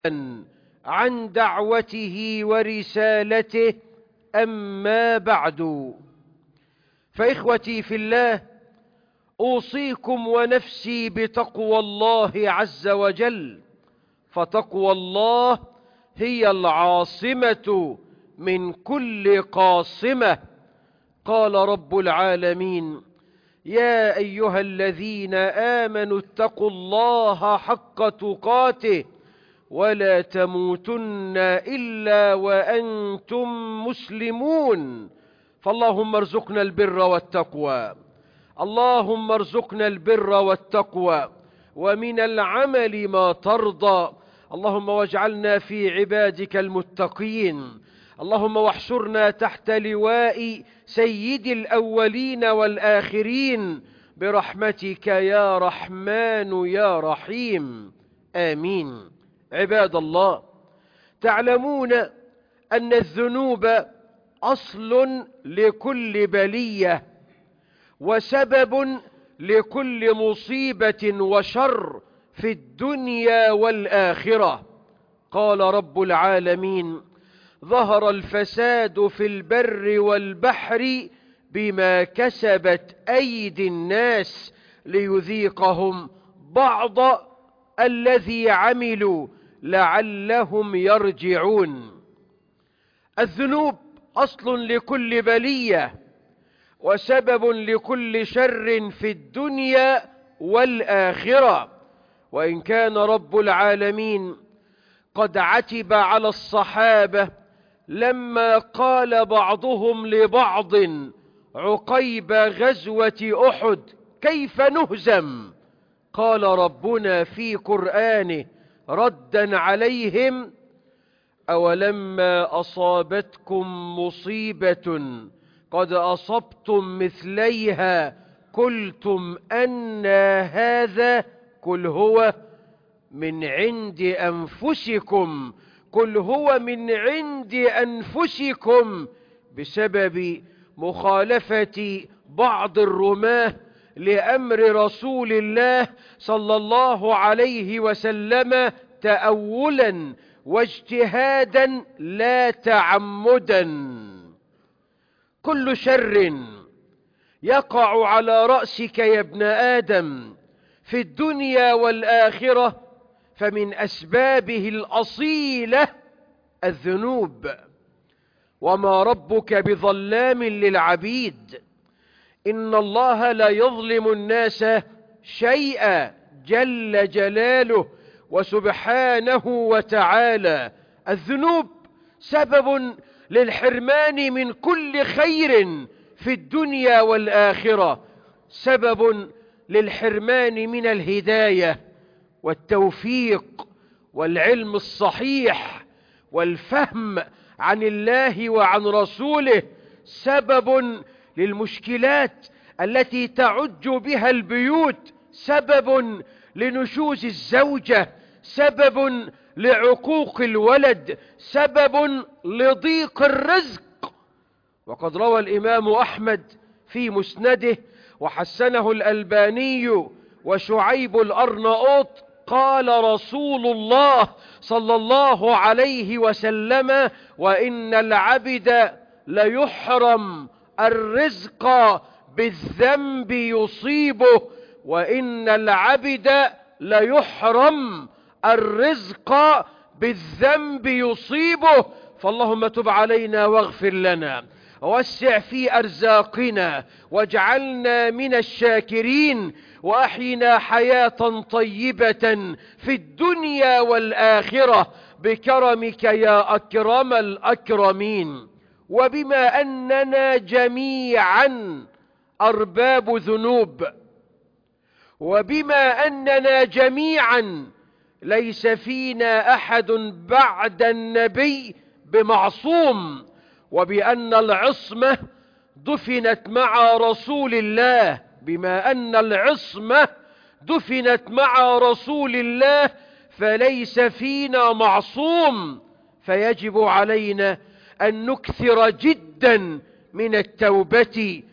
عن دعوته ورسالته. أما بعد، فإخوتي في الله، أوصيكم ونفسي بتقوى الله عز وجل، فتقوى الله هي العاصمة من كل قاصمة. قال رب العالمين: يا أيها الذين آمنوا اتقوا الله حق تقاته ولا تموتن إلا وأنتم مسلمون. فاللهم ارزقنا البر والتقوى، اللهم ارزقنا البر والتقوى، ومن العمل ما ترضى. اللهم واجعلنا في عبادك المتقين. اللهم واحشرنا تحت لواء سيد الأولين والآخرين برحمتك يا رحمن يا رحيم، آمين. عباد الله، تعلمون أن الذنوب أصل لكل بلية وسبب لكل مصيبة وشر في الدنيا والآخرة. قال رب العالمين: ظهر الفساد في البر والبحر بما كسبت أيدي الناس ليذيقهم بعض الذي عملوا لعلهم يرجعون. الذنوب أصل لكل بلية وسبب لكل شر في الدنيا والآخرة. وإن كان رب العالمين قد عتب على الصحابة لما قال بعضهم لبعض عقيب غزوة أحد: كيف نهزم؟ قال ربنا في قرآنه ردا عليهم: أولما أصابتكم مصيبة قد أصبتم مثليها قلتم أنى هذا؟ قل هو من عند أنفسكم، قل هو من عند أنفسكم بسبب مخالفة بعض الرماة لأمر رسول الله صلى الله عليه وسلم تأولا واجتهادا لا تعمدا. كل شر يقع على رأسك يا ابن آدم في الدنيا والآخرة فمن أسبابه الأصيلة الذنوب. وما ربك بظلام للعبيد، إن الله لا يظلم الناس شيئا جل جلاله وسبحانه وتعالى. الذنوب سبب للحرمان من كل خير في الدنيا والآخرة، سبب للحرمان من الهداية والتوفيق والعلم الصحيح والفهم عن الله وعن رسوله، سبب للمشكلات التي تعج بها البيوت، سبب لنشوز الزوجة، سبب لعقوق الولد، سبب لضيق الرزق. وقد روى الإمام أحمد في مسنده وحسنه الألباني وشعيب الأرناؤوط قال رسول الله صلى الله عليه وسلم: وإن العبد ليحرم الرزق بالذنب يصيبه، وإن العبد ليحرم الرزق بالذنب يصيبه. فاللهم تب علينا واغفر لنا، ووسع في أرزاقنا، واجعلنا من الشاكرين، وأحينا حياة طيبة في الدنيا والآخرة بكرمك يا أكرم الأكرمين. وبما أننا جميعا أرباب ذنوب، وبما أننا جميعا ليس فينا أحد بعد النبي بمعصوم، وبأن العصمة دفنت مع رسول الله، بما أن العصمة دفنت مع رسول الله فليس فينا معصوم، فيجب علينا أن نكثر جدا من التوبة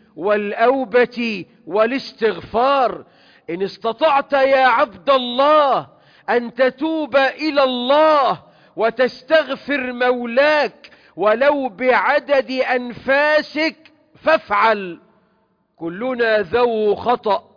والأوبة والاستغفار. إن استطعت يا عبد الله أن تتوب إلى الله وتستغفر مولاك ولو بعدد أنفاسك فافعل. كلنا ذو خطأ،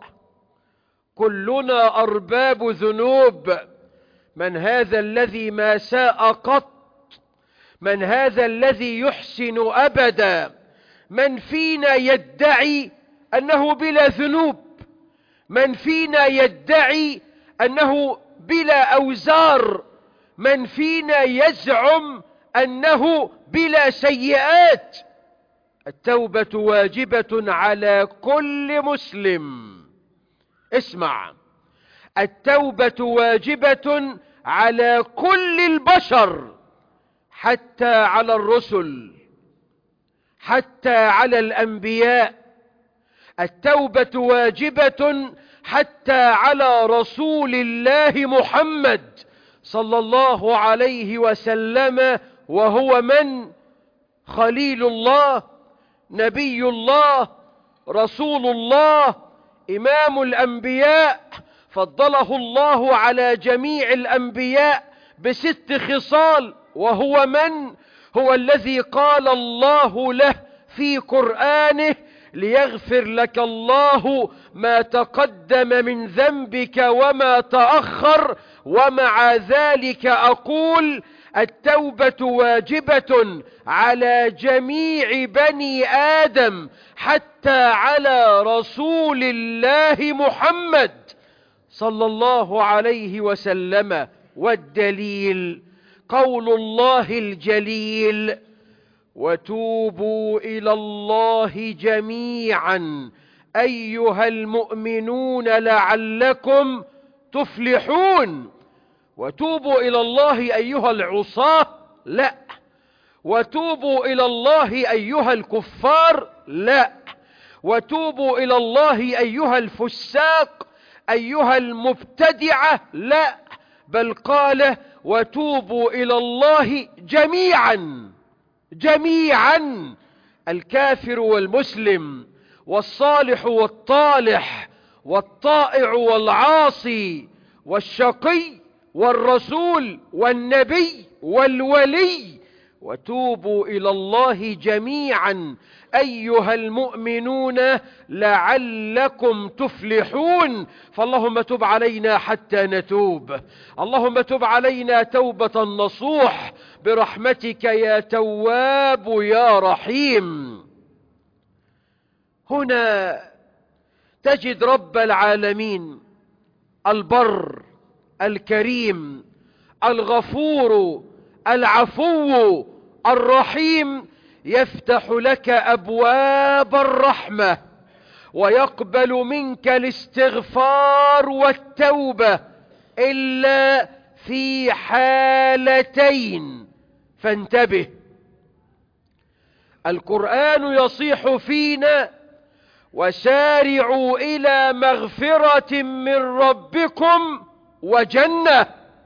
كلنا أرباب ذنوب. من هذا الذي ما ساء قط؟ من هذا الذي يحسن أبدا؟ من فينا يدعي أنه بلا ذنوب؟ من فينا يدعي أنه بلا أوزار؟ من فينا يزعم أنه بلا سيئات؟ التوبة واجبة على كل مسلم. اسمع، التوبة واجبة على كل البشر، حتى على الرسل، حتى على الأنبياء. التوبة واجبة حتى على رسول الله محمد صلى الله عليه وسلم، وهو من؟ خليل الله، نبي الله، رسول الله، إمام الأنبياء. فضله الله على جميع الأنبياء ب6 خصال، وهو من؟ هو الذي قال الله له في قرآنه: ليغفر لك الله ما تقدم من ذنبك وما تأخر، ومع ذلك أقول التوبة واجبة على جميع بني آدم، حتى على رسول الله محمد صلى الله عليه وسلم. والدليل قول الله الجليل: وتوبوا إلى الله جميعا أيها المؤمنون لعلكم تفلحون. وتوبوا إلى الله أيها العصاة؟ لا. وتوبوا إلى الله أيها الكفار؟ لا. وتوبوا إلى الله أيها الفساق، أيها المبتدعة؟ لا، بل قال: وتوبوا إلى الله جميعا، جميعا، الكافر والمسلم، والصالح والطالح، والطائع والعاصي، والشقي والرسول والنبي والولي. وتوبوا إلى الله جميعا أيها المؤمنون لعلكم تفلحون. فاللهم تب علينا حتى نتوب، اللهم تب علينا توبة نصوح برحمتك يا تواب يا رحيم. هنا تجد رب العالمين البر الكريم الغفور العفو الرحيم يفتح لك أبواب الرحمة، ويقبل منك الاستغفار والتوبة، إلا في حالتين، فانتبه. القرآن يصيح فينا: وسارعوا إلى مغفرة من ربكم وجنة.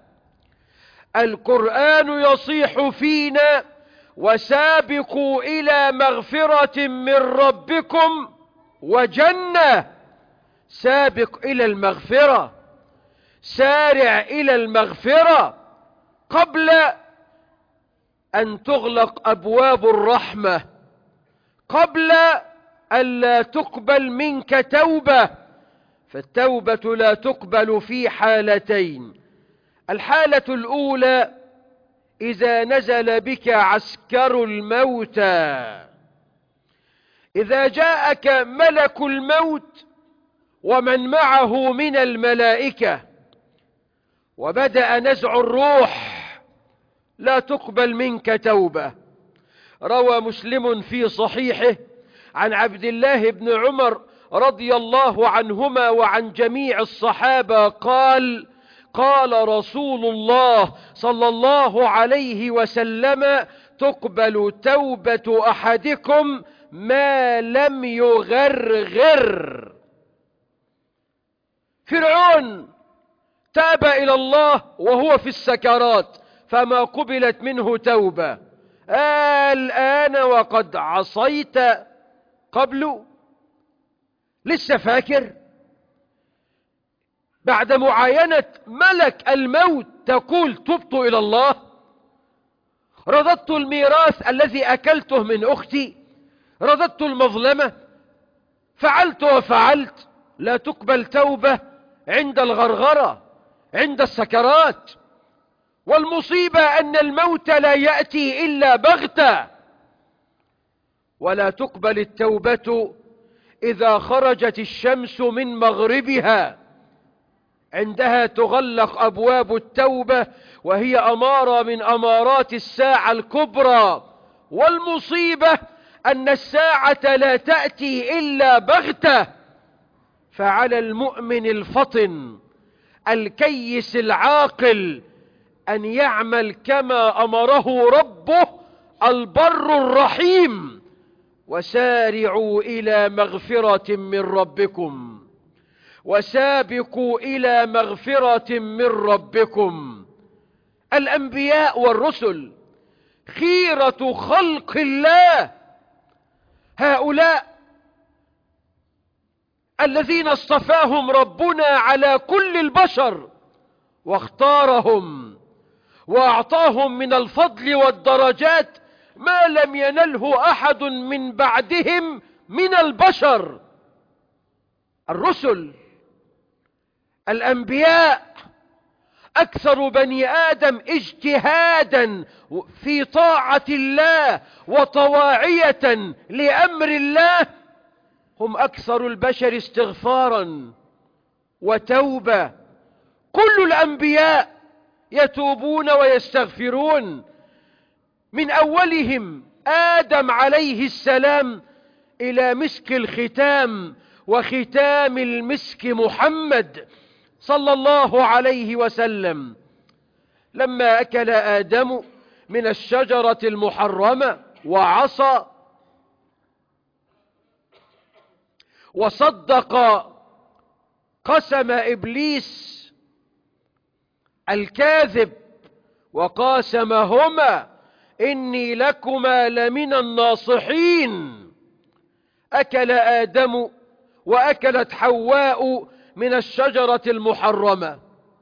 القرآن يصيح فينا: وسابقوا إلى مغفرة من ربكم وجنة. سابق إلى المغفرة، سارع إلى المغفرة قبل أن تغلق أبواب الرحمة، قبل أن لا تقبل منك توبة. فالتوبة لا تقبل في حالتين: الحالة الأولى إذا نزل بك عسكر الموتى، إذا جاءك ملك الموت ومن معه من الملائكة وبدأ نزع الروح، لا تقبل منك توبة. روى مسلم في صحيحه عن عبد الله بن عمر رضي الله عنهما وعن جميع الصحابة قال: قال رسول الله صلى الله عليه وسلم: تقبل توبة أحدكم ما لم يغرغر. فرعون تاب إلى الله وهو في السكرات فما قبلت منه توبة. الآن وقد عصيت قبل، لسه فاكر؟ بعد معاينة ملك الموت تقول تبت إلى الله؟ رددت الميراث الذي أكلته من أختي؟ رددت المظلمة؟ فعلت وفعلت. لا تقبل توبة عند الغرغرة، عند السكرات. والمصيبة أن الموت لا يأتي إلا بغتة. ولا تقبل التوبة إذا خرجت الشمس من مغربها، عندها تغلق أبواب التوبة، وهي أمارة من أمارات الساعة الكبرى. والمصيبة أن الساعة لا تأتي إلا بغتة. فعلى المؤمن الفطن الكيس العاقل أن يعمل كما أمره ربه البر الرحيم: وسارعوا إلى مغفرة من ربكم، وسابقوا إلى مغفرة من ربكم. الأنبياء والرسل خيرة خلق الله، هؤلاء الذين اصطفاهم ربنا على كل البشر واختارهم وأعطاهم من الفضل والدرجات ما لم ينله أحد من بعدهم من البشر. الرسل، الأنبياء، أكثر بني آدم اجتهادا في طاعة الله وطواعية لأمر الله هم أكثر البشر استغفارا وتوبة. كل الأنبياء يتوبون ويستغفرون، من أولهم آدم عليه السلام إلى مسك الختام وختام المسك محمد صلى الله عليه وسلم. لما أكل آدم من الشجرة المحرمة وعصى وصدق قسم إبليس الكاذب وقاسمهما إني لكما لمن الناصحين، أكل آدم وأكلت حواء من الشجرة المحرمة.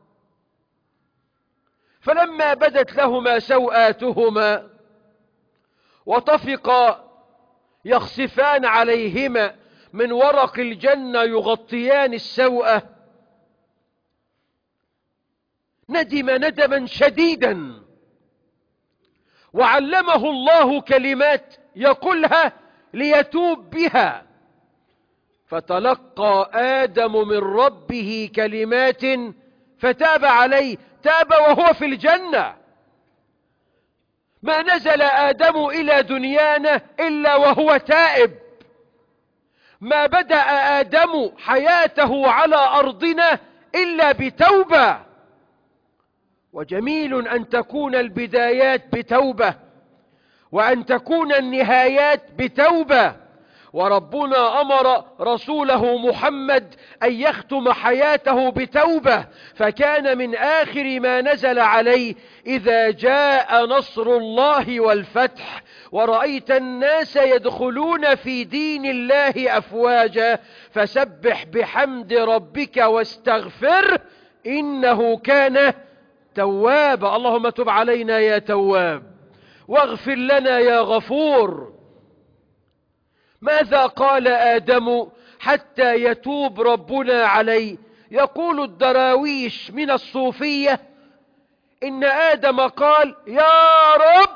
فلما بدت لهما سوآتهما وطفقا يخصفان عليهما من ورق الجنة يغطيان السوءة، ندم ندما شديدا، وعلمه الله كلمات يقولها ليتوب بها. فتلقى آدم من ربه كلمات فتاب عليه، تاب وهو في الجنة. ما نزل آدم إلى دنيانا إلا وهو تائب. ما بدأ آدم حياته على أرضنا إلا بتوبة. وجميل أن تكون البدايات بتوبة، وأن تكون النهايات بتوبة. وربنا أمر رسوله محمد أن يختم حياته بتوبة، فكان من آخر ما نزل عليه: إذا جاء نصر الله والفتح ورأيت الناس يدخلون في دين الله أفواجا فسبح بحمد ربك واستغفر إنه كان توابا. اللهم تب علينا يا تواب، واغفر لنا يا غفور. ماذا قال آدم حتى يتوب ربنا عليه؟ يقول الدراويش من الصوفية إن آدم قال: يا رب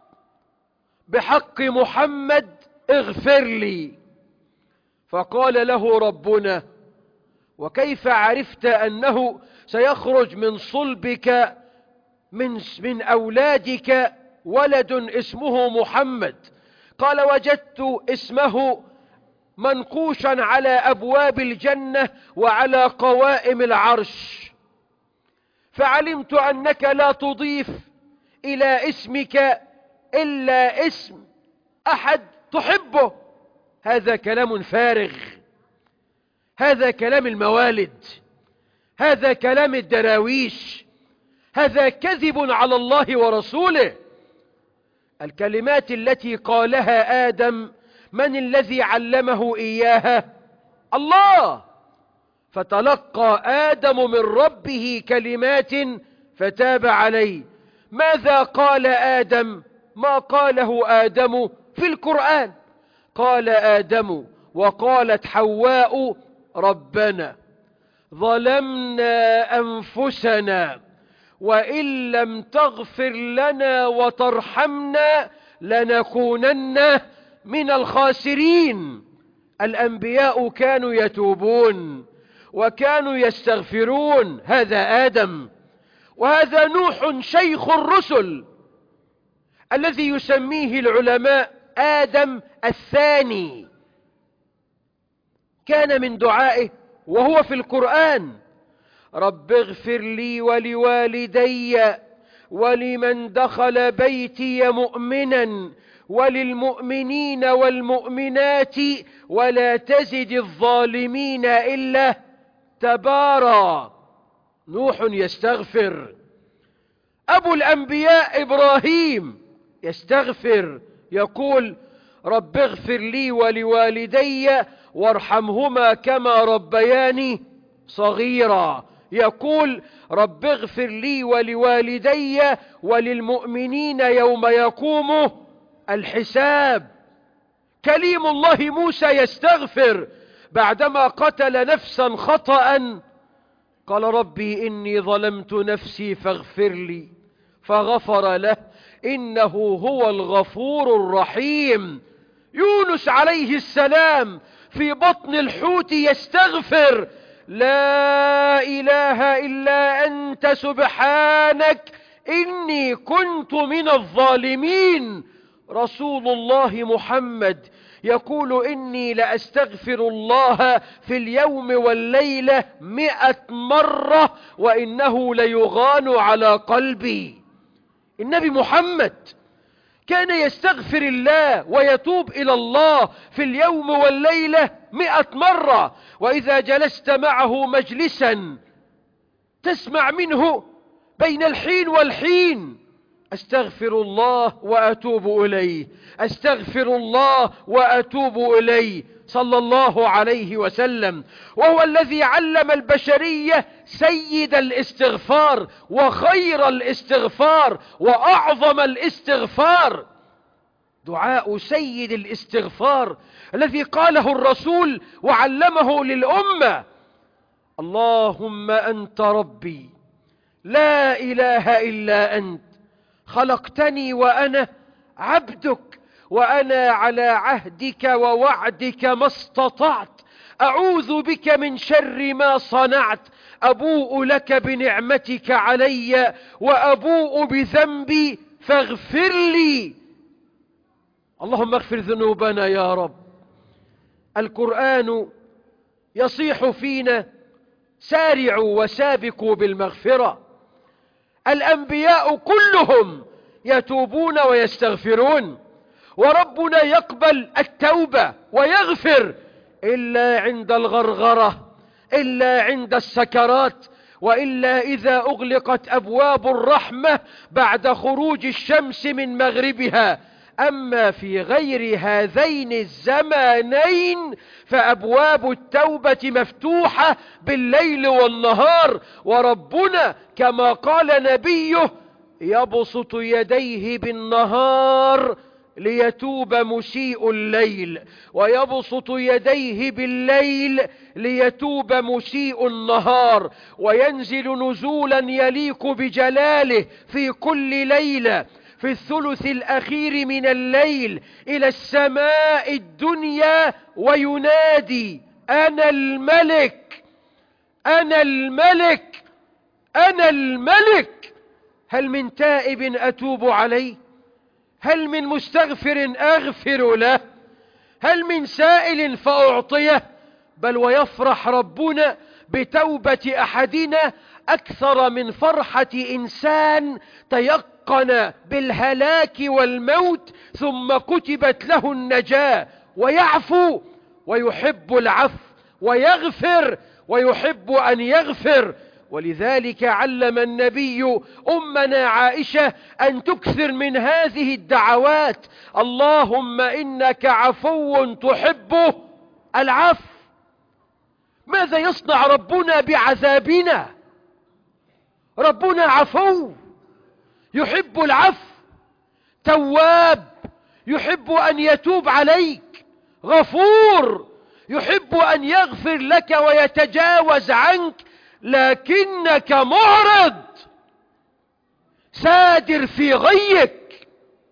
بحق محمد اغفر لي. فقال له ربنا: وكيف عرفت أنه سيخرج من صلبك من أولادك ولد اسمه محمد؟ قال: وجدت اسمه منقوشا على أبواب الجنة وعلى قوائم العرش، فعلمت أنك لا تضيف إلى اسمك إلا اسم أحد تحبه. هذا كلام فارغ، هذا كلام الموالد، هذا كلام الدراويش، هذا كذب على الله ورسوله. الكلمات التي قالها آدم من الذي علمه إياها؟ الله. فتلقى آدم من ربه كلمات فتاب عليه. ماذا قال آدم؟ ما قاله آدم في القرآن. قال آدم وقالت حواء ربنا ظلمنا أنفسنا وإن لم تغفر لنا وترحمنا لنكونن من الخاسرين. الأنبياء كانوا يتوبون وكانوا يستغفرون، هذا آدم. وهذا نوح شيخ الرسل الذي يسميه العلماء آدم الثاني. كان من دعائه وهو في القرآن: رب اغفر لي ولوالدي ولمن دخل بيتي مؤمنا وللمؤمنين والمؤمنات ولا تزد الظالمين إلا تبارا. نوح يستغفر. أبو الأنبياء إبراهيم يستغفر، يقول: رب اغفر لي ولوالدي وارحمهما كما ربياني صغيرا. يقول: رب اغفر لي ولوالدي وللمؤمنين يوم يقوم الحساب. كليم الله موسى يستغفر بعدما قتل نفسا خطأ، قال: ربي إني ظلمت نفسي فاغفر لي، فغفر له إنه هو الغفور الرحيم. يونس عليه السلام في بطن الحوت يستغفر: لا إله إلا أنت سبحانك إني كنت من الظالمين. رسول الله محمد يقول: إني لأستغفر الله في اليوم والليلة 100 مرة وإنه ليغان على قلبي. النبي محمد كان يستغفر الله ويتوب إلى الله في اليوم والليلة 100 مرة. وإذا جلست معه مجلسا تسمع منه بين الحين والحين: أستغفر الله وأتوب إليه، أستغفر الله وأتوب إليه، صلى الله عليه وسلم. وهو الذي علم البشرية سيد الاستغفار وخير الاستغفار وأعظم الاستغفار، دعاء سيد الاستغفار الذي قاله الرسول وعلمه للأمة: اللهم أنت ربي لا إله إلا أنت، خلقتني وأنا عبدك، وأنا على عهدك ووعدك ما استطعت، أعوذ بك من شر ما صنعت، أبوء لك بنعمتك علي وأبوء بذنبي فاغفر لي. اللهم اغفر ذنوبنا يا رب. القرآن يصيح فينا: سارعوا وسابقوا بالمغفرة. الأنبياء كلهم يتوبون ويستغفرون، وربنا يقبل التوبة ويغفر إلا عند الغرغرة، إلا عند السكرات، وإلا إذا أغلقت أبواب الرحمة بعد خروج الشمس من مغربها. أما في غير هذين الزمانين فأبواب التوبة مفتوحة بالليل والنهار، وربنا كما قال نبيه: يبسط يديه بالنهار ليتوب مسيء الليل، ويبسط يديه بالليل ليتوب مسيء النهار، وينزل نزولا يليق بجلاله في كل ليلة في الثلث الأخير من الليل إلى السماء الدنيا وينادي: أنا الملك، أنا الملك، أنا الملك. هل من تائب أتوب عليه؟ هل من مستغفر أغفر له؟ هل من سائل فأعطيه؟ بل ويفرح ربنا بتوبة أحدنا أكثر من فرحة إنسان تيقن بالهلاك والموت ثم كتبت له النجاة، ويعفو ويحب العفو، ويغفر ويحب أن يغفر. ولذلك علم النبي أمنا عائشة أن تكثر من هذه الدعوات: اللهم إنك عفو تحب العفو. ماذا يصنع ربنا بعذابنا؟ ربنا عفو يحب العفو، تواب يحب أن يتوب عليك، غفور يحب أن يغفر لك ويتجاوز عنك، لكنك معرض سادر في غيك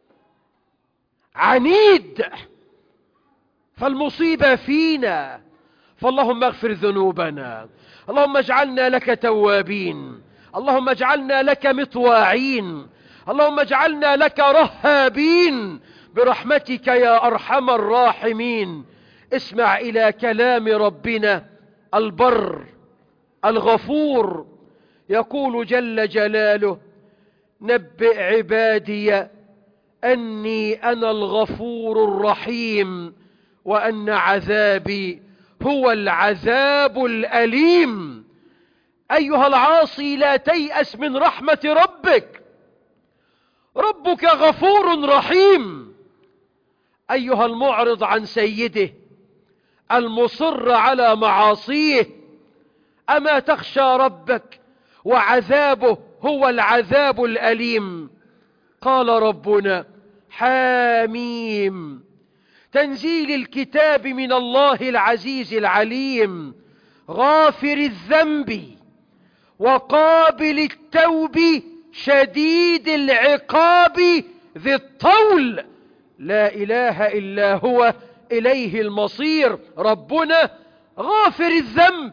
عنيد. فالمصيبة فينا، فاللهم اغفر ذنوبنا، اللهم اجعلنا لك توابين، اللهم اجعلنا لك مطواعين، اللهم اجعلنا لك رهابين برحمتك يا أرحم الراحمين. اسمع إلى كلام ربنا البر الغفور، يقول جل جلاله: نبئ عبادي أني أنا الغفور الرحيم وأن عذابي هو العذاب الأليم. أيها العاصي، لا تيأس من رحمة ربك، ربك غفور رحيم. أيها المعرض عن سيده المصر على معاصيه، أما تخشى ربك وعذابه هو العذاب الأليم؟ قال ربنا: حاميم، تنزيل الكتاب من الله العزيز العليم، غافر الذنب وقابل التوب شديد العقاب ذي الطول، لا إله إلا هو إليه المصير. ربنا غافر الذنب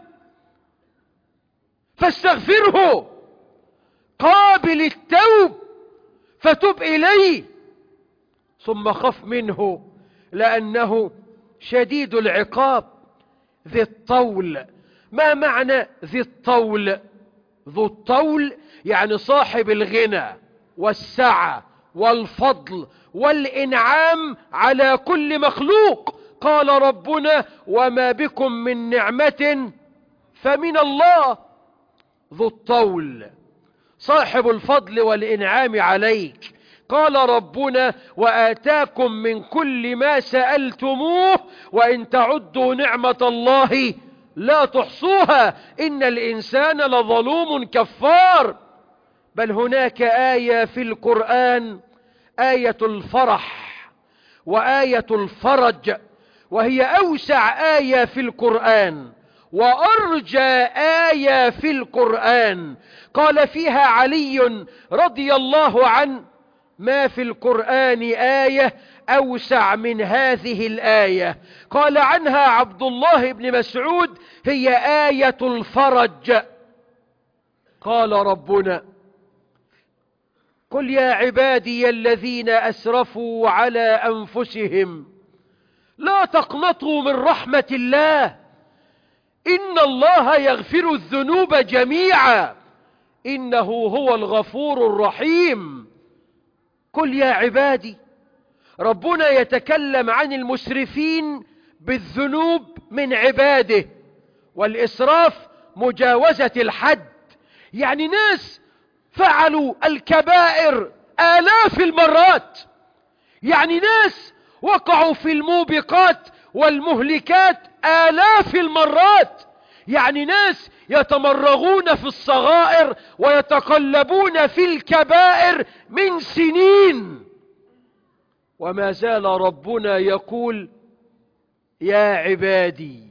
فاستغفره، قابل التوب فتب إليه، ثم خف منه لأنه شديد العقاب ذي الطول. ما معنى ذي الطول؟ ذو الطول يعني صاحب الغنى والسعة والفضل والإنعام على كل مخلوق. قال ربنا: وما بكم من نعمة فمن الله. ذو الطول صاحب الفضل والإنعام عليك. قال ربنا: وآتاكم من كل ما سألتموه وإن تعدوا نعمة الله لا تحصوها إن الإنسان لظلوم كفار. بل هناك آية في القرآن، آية الفرح وآية الفرج، وهي أوسع آية في القرآن وأرجى آية في القرآن. قال فيها علي رضي الله عنه: ما في القرآن آية أوسع من هذه الآية. قال عنها عبد الله بن مسعود: هي آية الفرج. قال ربنا: قل يا عبادي الذين أسرفوا على أنفسهم لا تقنطوا من رحمة الله إن الله يغفر الذنوب جميعا إنه هو الغفور الرحيم. قل يا عبادي، ربنا يتكلم عن المسرفين بالذنوب من عباده، والإسراف مجاوزة الحد، يعني ناس فعلوا الكبائر آلاف المرات، يعني ناس وقعوا في الموبقات والمهلكات آلاف المرات، يعني ناس يتمرغون في الصغائر ويتقلبون في الكبائر من سنين، وما زال ربنا يقول: يا عبادي،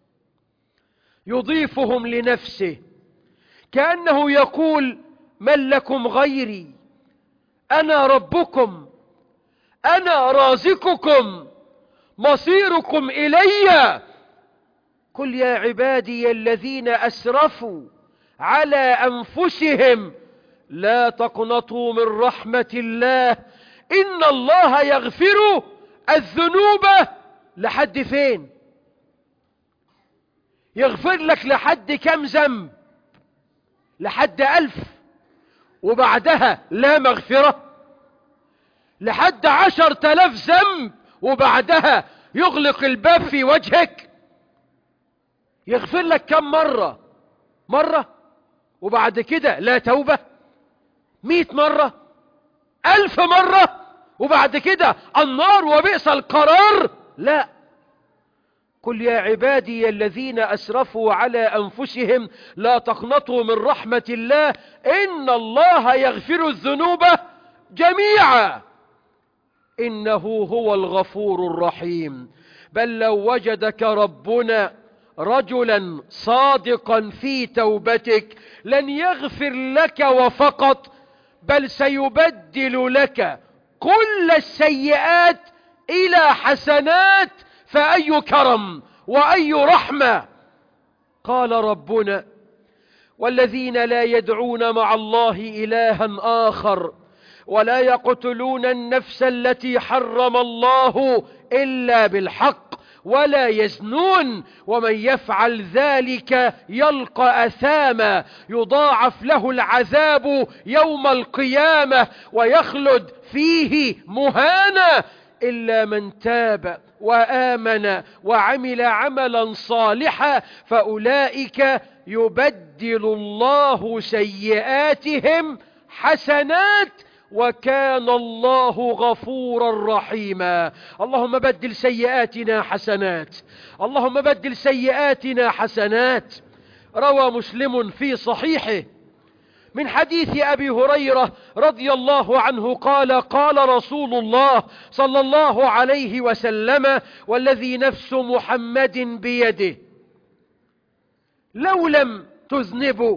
يضيفهم لنفسه كأنه يقول: من لكم غيري؟ أنا ربكم، أنا رازقكم، مصيركم إلي. قل يا عبادي الذين أسرفوا على أنفسهم لا تقنطوا من رحمة الله إن الله يغفر الذنوب. لحد فين؟ يغفر لك لحد كم ذنب؟ لحد 1000 وبعدها لا مغفرة؟ لحد 10,000 ذنب وبعدها يغلق الباب في وجهك؟ يغفر لك كم مرة؟ مرة وبعد كده لا توبة؟ 100 مرة؟ 1000 مرة وبعد كده النار وبئس القرار؟ لا، قل يا عبادي الذين أسرفوا على أنفسهم لا تقنطوا من رحمة الله إن الله يغفر الذنوب جميعا إنه هو الغفور الرحيم. بل لو وجدك ربنا رجلا صادقا في توبتك لن يغفر لك وفقط، بل سيبدل لك كل السيئات إلى حسنات، فأي كرم وأي رحمة. قال ربنا: والذين لا يدعون مع الله إلها آخر ولا يقتلون النفس التي حرم الله إلا بالحق ولا يزنون ومن يفعل ذلك يلقى أثاما يضاعف له العذاب يوم القيامة ويخلد فيه مهانا إلا من تاب وآمن وعمل عملا صالحا فأولئك يبدل الله سيئاتهم حسنات وكان الله غفورا رحيما. اللهم بدل سيئاتنا حسنات، اللهم بدل سيئاتنا حسنات. روى مسلم في صحيحه من حديث أبي هريرة رضي الله عنه قال: قال رسول الله صلى الله عليه وسلم: والذي نفس محمد بيده لو لم تذنبوا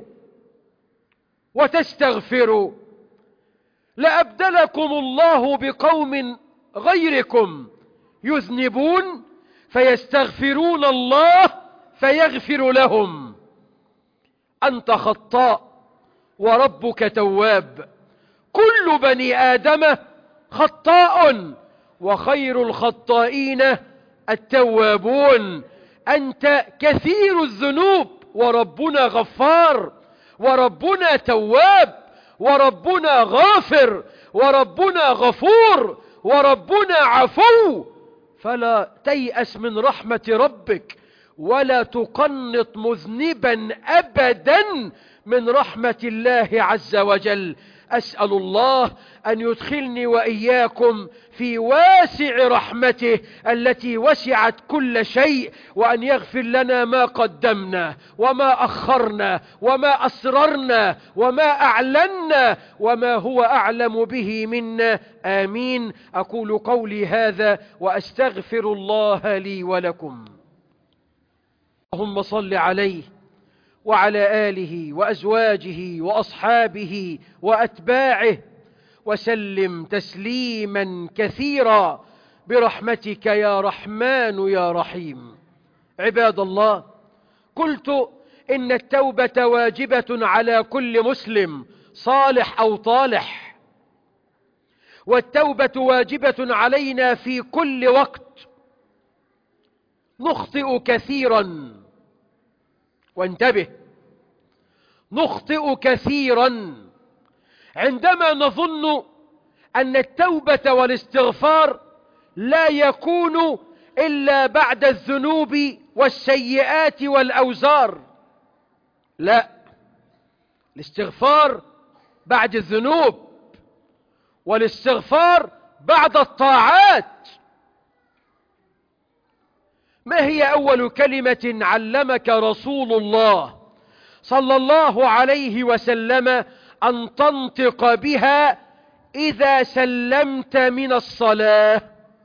وتستغفروا لأبدلكم الله بقوم غيركم يذنبون فيستغفرون الله فيغفر لهم. أنت خطاء وربك تواب، كل بني آدم خطاء وخير الخطائين التوابون. أنت كثير الذنوب وربنا غفار، وربنا تواب، وربنا غافر، وربنا غفور، وربنا عفو. فلا تيأس من رحمة ربك ولا تقنط مذنبا أبدا من رحمة الله عز وجل. أسأل الله أن يدخلني وإياكم في واسع رحمته التي وسعت كل شيء، وأن يغفر لنا ما قدمنا وما أخرنا وما أسررنا وما أعلنا وما هو أعلم به منا. آمين. أقول قولي هذا وأستغفر الله لي ولكم. اللهم صل عليه وعلى آله وأزواجه وأصحابه وأتباعه وسلم تسليما كثيرا برحمتك يا رحمن يا رحيم. عباد الله، قلت إن التوبة واجبة على كل مسلم صالح أو طالح، والتوبة واجبة علينا في كل وقت. نخطئ كثيرا، وانتبه، نخطئ كثيرا عندما نظن أن التوبة والاستغفار لا يكون إلا بعد الذنوب والسيئات والأوزار. لا، الاستغفار بعد الذنوب، والاستغفار بعد الطاعات. ما هي أول كلمة علمك رسول الله صلى الله عليه وسلم أن تنطق بها إذا سلمت من الصلاة؟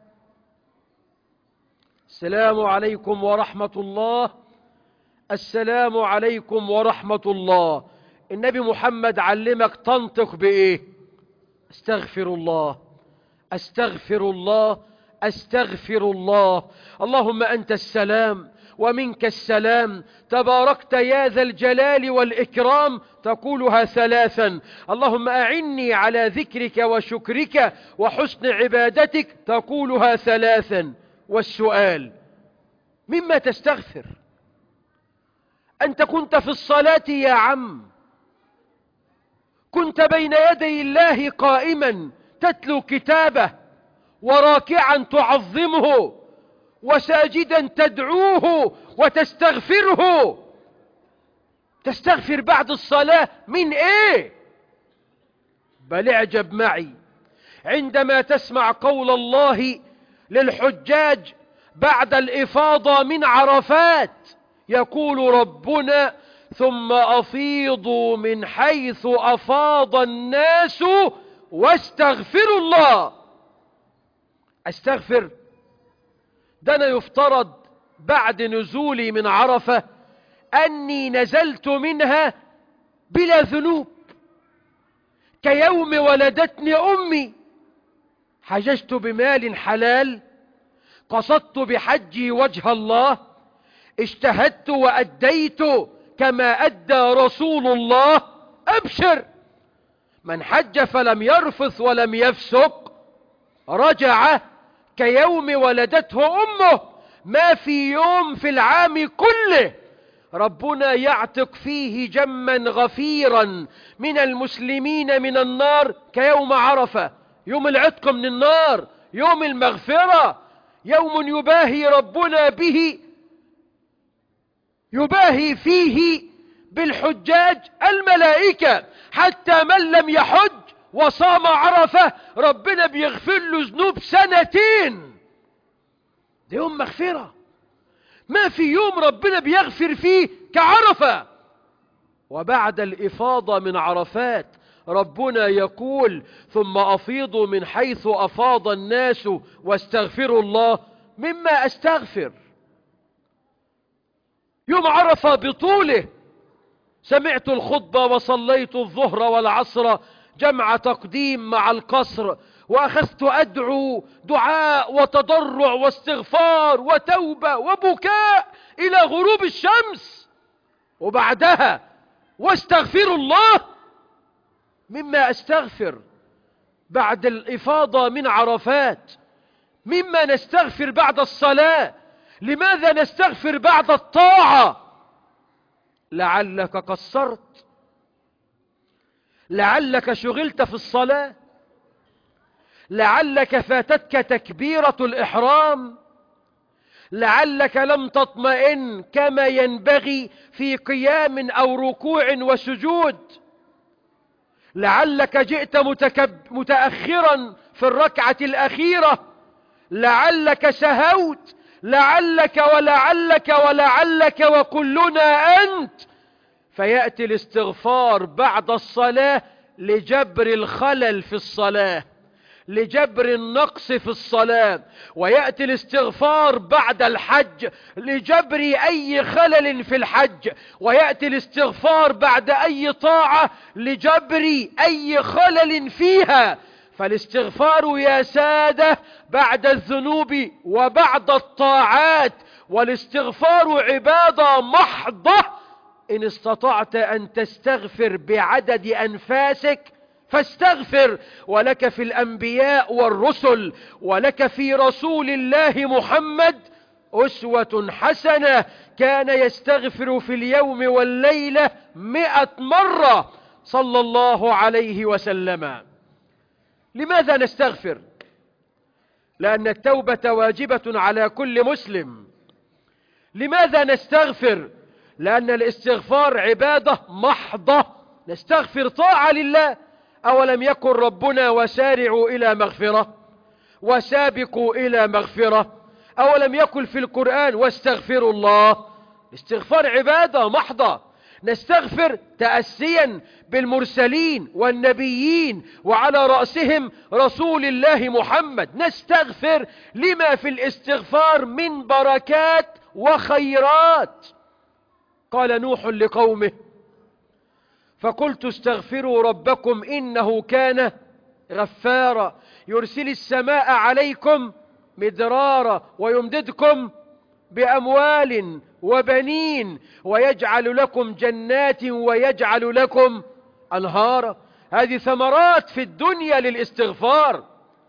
السلام عليكم ورحمة الله، السلام عليكم ورحمة الله. النبي محمد علمك تنطق بإيه؟ استغفر الله، استغفر الله، استغفر الله. اللهم أنت السلام ومنك السلام، تباركت يا ذا الجلال والإكرام. تقولها ثلاثا. اللهم أعني على ذكرك وشكرك وحسن عبادتك. تقولها ثلاثا. والسؤال: مما تستغفر؟ أنت كنت في الصلاة يا عم، كنت بين يدي الله قائما تتلو كتابه، وراكعا تعظمه، وساجدا تدعوه وتستغفره. تستغفر بعد الصلاة من ايه؟ بل اعجب معي عندما تسمع قول الله للحجاج بعد الإفاضة من عرفات يقول ربنا ثم أفيضوا من حيث أفاض الناس واستغفروا الله. استغفر؟ ده أنا يفترض بعد نزولي من عرفة أني نزلت منها بلا ذنوب، كيوم ولدتني أمي. حججت بمال حلال، قصدت بحجي وجه الله، اجتهدت وأديت كما أدى رسول الله. أبشر، من حج فلم يرفث ولم يفسق رجع كيوم ولدته أمه. ما في يوم في العام كله ربنا يعتق فيه جما غفيرا من المسلمين من النار كيوم عرفة. يوم العتق من النار، يوم المغفرة، يوم يباهي ربنا به، يباهي فيه بالحجاج الملائكة. حتى من لم يحج وصام عرفة ربنا بيغفر له ذنوب سنتين. ده يوم مغفرة، ما في يوم ربنا بيغفر فيه كعرفة. وبعد الإفاضة من عرفات ربنا يقول ثم أفيضوا من حيث أفاض الناس واستغفروا الله. مما أستغفر؟ يوم عرفة بطوله سمعت الخطبة وصليت الظهر والعصر جمع تقديم مع القصر، وأخذت أدعو دعاء وتضرع واستغفار وتوبة وبكاء إلى غروب الشمس، وبعدها واستغفر الله. مما أستغفر بعد الإفاضة من عرفات؟ مما نستغفر بعد الصلاة؟ لماذا نستغفر بعد الطاعة؟ لعلك قصرت، لعلك شغلت في الصلاة، لعلك فاتتك تكبيرة الإحرام، لعلك لم تطمئن كما ينبغي في قيام أو ركوع وسجود، لعلك جئت متأخرا في الركعة الأخيرة، لعلك سهوت، لعلك ولعلك ولعلك وكلنا أنت. فيأتي الاستغفار بعد الصلاة لجبر الخلل في الصلاة، لجبر النقص في الصلاة. ويأتي الاستغفار بعد الحج لجبر أي خلل في الحج. ويأتي الاستغفار بعد أي طاعة لجبر أي خلل فيها. فالاستغفار يا سادة بعد الذنوب وبعد الطاعات، والاستغفار عبادة محضة. إن استطعت أن تستغفر بعدد أنفاسك فاستغفر، ولك في الأنبياء والرسل ولك في رسول الله محمد أسوة حسنة، كان يستغفر في اليوم والليلة 100 مرة صلى الله عليه وسلم. لماذا نستغفر؟ لأن التوبة واجبة على كل مسلم. لماذا نستغفر؟ لأن الاستغفار عبادة محضة، نستغفر طاعة لله. أولم يكن ربنا وسارعوا إلى مغفرة وسابقوا إلى مغفرة؟ أولم يكن في القرآن واستغفروا الله؟ الاستغفار عبادة محضة. نستغفر تأسيا بالمرسلين والنبيين وعلى رأسهم رسول الله محمد. نستغفر لما في الاستغفار من بركات وخيرات. قال نوح لقومه فقلت استغفروا ربكم إنه كان غفارا يرسل السماء عليكم مدرارا ويمددكم بأموال وبنين ويجعل لكم جنات ويجعل لكم أنهارا. هذه ثمرات في الدنيا للاستغفار.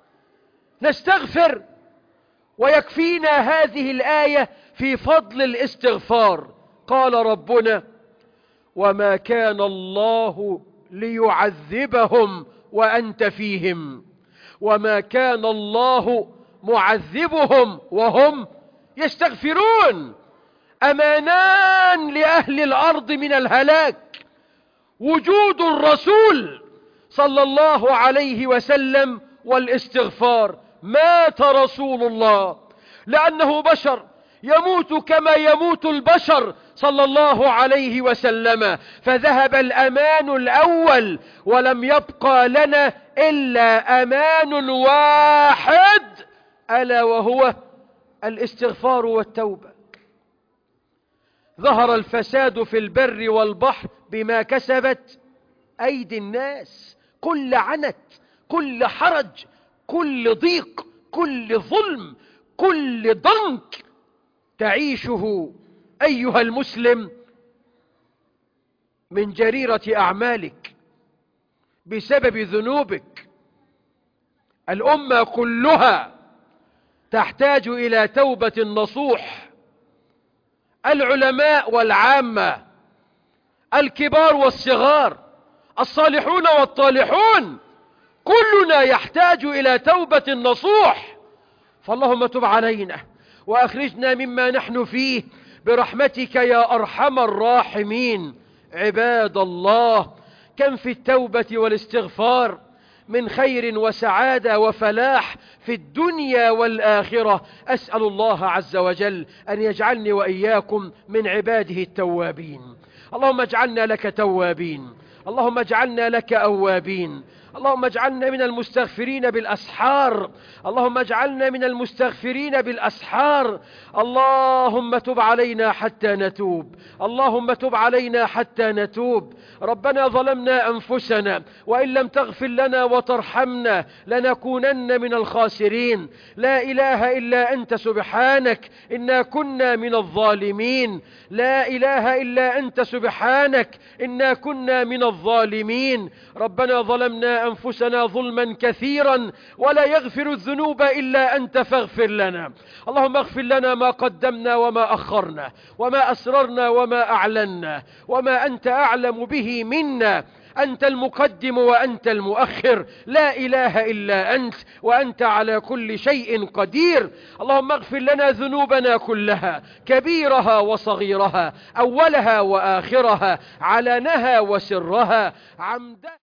نستغفر ويكفينا هذه الآية في فضل الاستغفار. قال ربنا وما كان الله ليعذبهم وأنت فيهم وما كان الله معذبهم وهم يستغفرون. أمانان لأهل الأرض من الهلاك وجود الرسول صلى الله عليه وسلم والاستغفار. مات رسول الله لأنه بشر يموت كما يموت البشر صلى الله عليه وسلم. فذهب الأمان الأول ولم يبقى لنا إلا أمان واحد، ألا وهو الاستغفار والتوبة. ظهر الفساد في البر والبحر بما كسبت أيدي الناس. كل عنت، كل حرج، كل ضيق، كل ظلم، كل ضنك تعيشه أيها المسلم من جريرة أعمالك بسبب ذنوبك. الأمة كلها تحتاج إلى توبة نصوح، العلماء والعامة، الكبار والصغار، الصالحون والطالحون، كلنا يحتاج إلى توبة نصوح. فاللهم تب علينا وأخرجنا مما نحن فيه برحمتك يا أرحم الراحمين. عباد الله، كم في التوبة والاستغفار من خير وسعادة وفلاح في الدنيا والآخرة. أسأل الله عز وجل أن يجعلني وإياكم من عباده التوابين. اللهم اجعلنا لك توابين، اللهم اجعلنا لك أوابين، اللهم اجعلنا من المستغفرين بالأسحار، اللهم اجعلنا من المستغفرين بالأسحار. اللهم تب علينا حتى نتوب، اللهم تب علينا حتى نتوب. ربنا ظلمنا أنفسنا وإن لم تغفر لنا وترحمنا لنكونن من الخاسرين. لا إله إلا أنت سبحانك إنا كنا من الظالمين، لا إله إلا أنت سبحانك إنا كنا من الظالمين. ربنا ظلمنا أنفسنا ظلما كثيرا ولا يغفر الذنوب إلا أنت فاغفر لنا. اللهم اغفر لنا ما قدمنا وما أخرنا وما أسررنا وما أعلنا وما أنت أعلم به منا. أنت المقدم وأنت المؤخر، لا إله إلا أنت، وأنت على كل شيء قدير. اللهم اغفر لنا ذنوبنا كلها، كبيرها وصغيرها، أولها وآخرها، علنها وسرها، عمدها